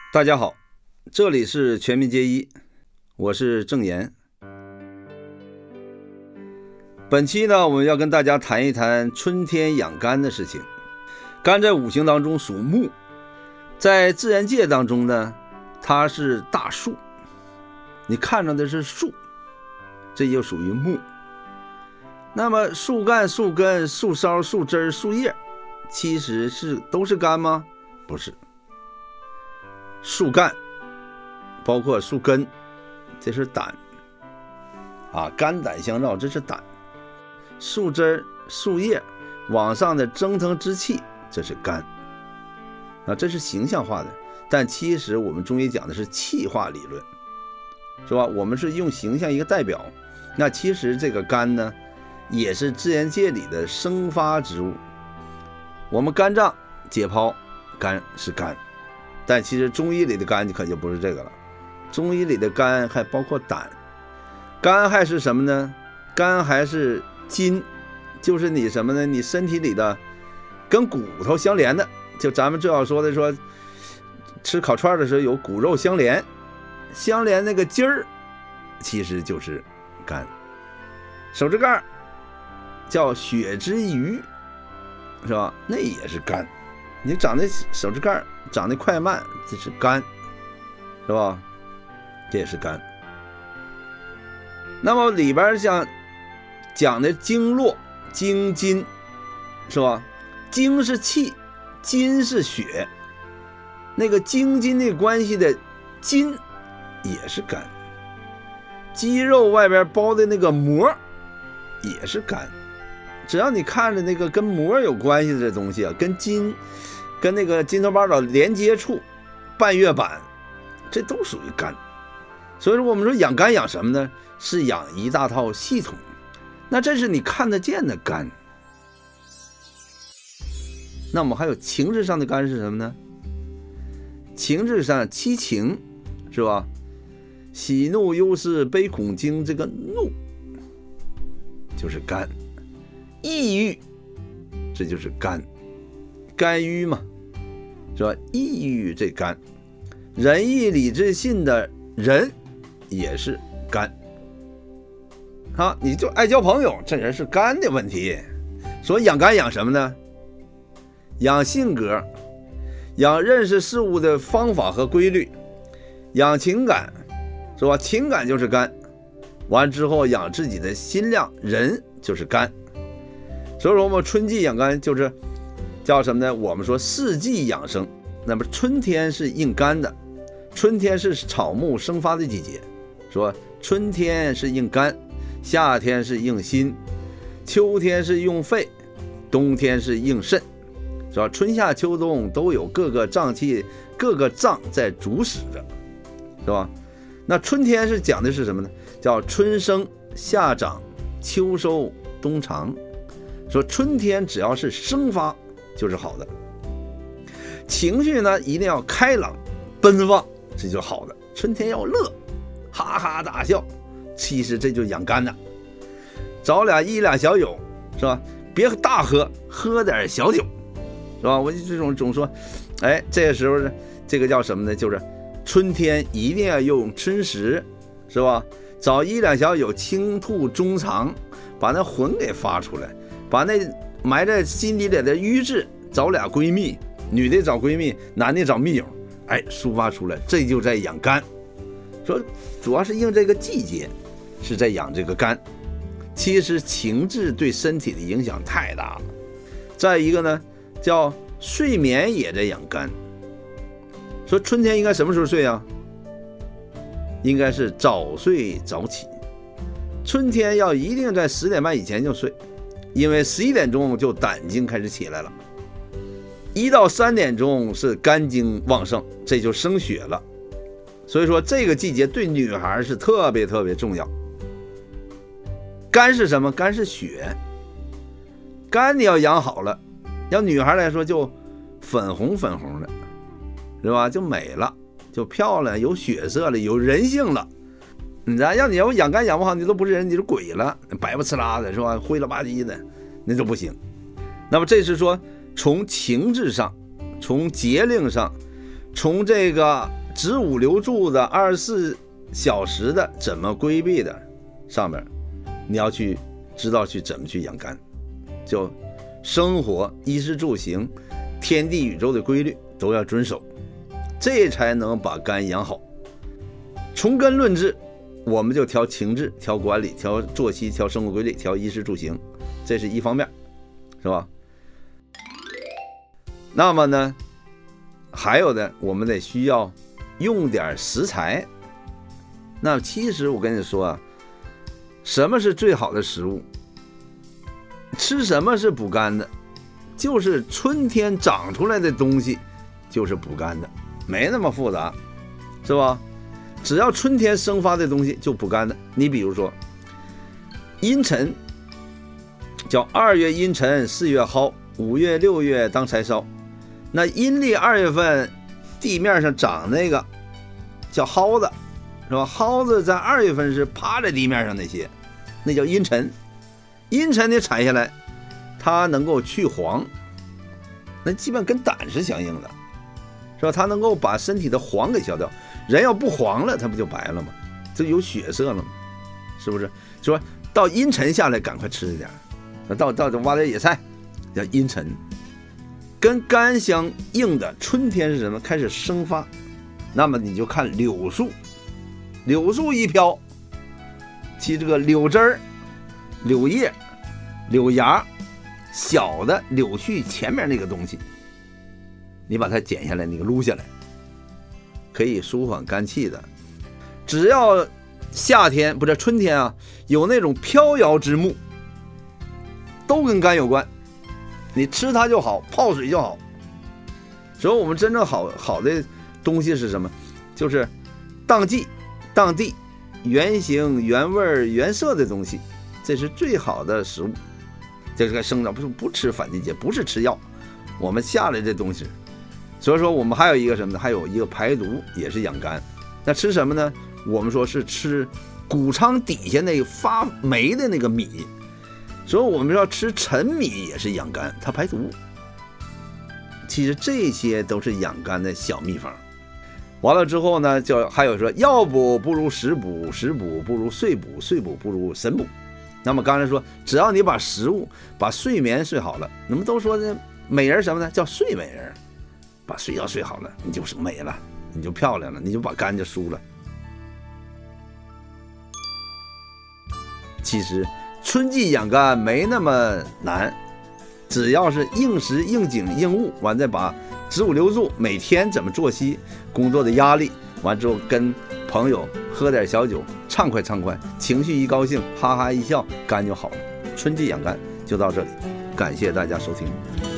大家好，这里是全民皆医，我是郑岩。本期呢，我们要跟大家谈一谈春天养肝的事情。肝在五行当中属木，在自然界当中呢，它是大树，你看着的是树，这就属于木。那么树干、树根、树梢、树枝、树叶，其实都是肝吗？不是。树干包括树根，这是胆啊，肝胆相照，这是胆。树枝、树叶往上的蒸腾之气，这是肝啊，这是形象化的。但其实我们中医讲的是气化理论，是吧？我们是用形象一个代表。那其实这个肝呢，也是自然界里的生发之物。我们肝脏解剖，肝是肝。但其实中医里的肝可就不是这个了，中医里的肝还包括胆。肝还是什么呢？肝还是筋，就是你什么呢？你身体里的跟骨头相连的，就咱们最好说的说吃烤串的时候有骨肉相连，相连那个筋儿其实就是肝。手指盖叫血之余，是吧？那也是肝。你长那手指盖长得快慢，这是肝，是吧？这也是肝。那么里边像讲的经络、经筋，是吧？经是气，筋是血，那个经筋的关系的筋也是肝。肌肉外边包的那个膜也是肝。只要你看着那个跟膜有关系的东西啊，跟筋跟那个筋头巴脑连接处半月板，这都属于肝。所以说我们说养肝养什么呢？是养一大套系统。那这是你看得见的肝。那我们还有情志上的肝是什么呢？情志上七情，是吧？喜怒忧思悲恐惊，这个怒就是肝。抑郁这就是肝，肝郁嘛，是吧？抑郁这肝。仁义礼智信的仁也是肝。好，你就爱交朋友，这人是肝的问题。所以养肝养什么呢？养性格，养认识事物的方法和规律，养情感，是吧？情感就是肝。完之后养自己的心量，人就是肝。所以说我们春季养肝就是叫什么呢？我们说四季养生。那么春天是应肝的，春天是草木生发的季节，说春天是应肝，夏天是应心，秋天是用肺，冬天是应肾，是吧？春夏秋冬都有各个脏器、各个脏在主使着，是吧？那春天是讲的是什么呢？叫春生、夏长、秋收、冬藏。说春天只要是生发就是好的，情绪呢一定要开朗奔放，这就是好的。春天要乐，哈哈大笑，其实这就是养肝的。找一俩小友，是吧？别大喝，喝点小酒，是吧？我就这种总说，哎，这个时候这个叫什么呢？就是春天一定要用春食，是吧？找一两小友，倾吐衷肠，把那魂给发出来。把那埋在心底里的瘀滞找俩闺蜜，女的找闺蜜，男的找密友，哎，抒发出来，这就在养肝。说主要是应这个季节，是在养这个肝。其实情志对身体的影响太大了。再一个呢，叫睡眠也在养肝。说春天应该什么时候睡啊？应该是早睡早起。春天要一定在10点半以前就睡。因为11点钟就胆经开始起来了，1到3点钟是肝经旺盛，这就生血了。所以说这个季节对女孩是特别特别重要。肝是什么？肝是血。肝你要养好了，要女孩来说就粉红粉红的，是吧？就美了，就漂亮，有血色了，有人性了。你要养肝养不好，你都不是人，你是鬼了，白不呲啦的，是吧？灰了吧唧的，那都不行。那么这是说从情志上，从节令上， 从这个子午流注的24小时的怎么规避的上面，你要去知道去怎么去养肝，就生活衣食住行天地宇宙的规律都要遵守，这才能把肝养好。从根论治，我们就调情志、调管理、调作息、调生活规律、调衣食住行，这是一方面，是吧？那么呢，还有的我们得需要用点食材。那其实我跟你说啊，什么是最好的食物？吃什么是补肝的？就是春天长出来的东西，就是补肝的，没那么复杂，是吧？只要春天生发的东西就补肝的。你比如说阴沉，叫2月阴沉，4月蒿，5月6月当柴烧。那阴历2月份地面上长那个叫蒿子，是吧？蒿子在2月份是趴在地面上那些，那叫阴沉。阴沉你采下来，它能够去黄，那基本跟胆是相应的，是吧？它能够把身体的黄给消掉。人要不黄了，它不就白了吗？就有血色了吗？是不是？说到阴沉下来，赶快吃一点。到挖点野菜，叫阴沉。跟肝相应的春天是什么？开始生发，那么你就看柳树，柳树一飘，其这个柳枝儿、柳叶、柳芽，小的柳絮前面那个东西，你把它剪下来，你给撸下来，可以舒缓肝气的。只要夏天不是春天啊，有那种飘摇之木，都跟肝有关。你吃它就好，泡水就好。所以我们真正好的东西是什么？就是当季当地原形原味原色的东西，这是最好的食物。这个生长不吃反季节，不是吃药，我们下来这东西。所以说我们还有一个什么呢？还有一个排毒，也是养肝。那吃什么呢？我们说是吃谷仓底下那个发霉的那个米。所以我们要吃陈米也是养肝，它排毒。其实这些都是养肝的小秘方。完了之后呢，就还有说药补不如食补，食补不如睡补，睡补不如神补。那么刚才说，只要你把食物、把睡眠睡好了，那么都说呢，美人什么呢？叫睡美人。把睡觉睡好了，你就是美了，你就漂亮了，你就把肝就疏了。其实春季养肝没那么难，只要是应时应景应物，完再把子午流注每天怎么作息，工作的压力，完之后跟朋友喝点小酒，畅快畅快，情绪一高兴，哈哈一笑，肝就好了。春季养肝就到这里，感谢大家收听。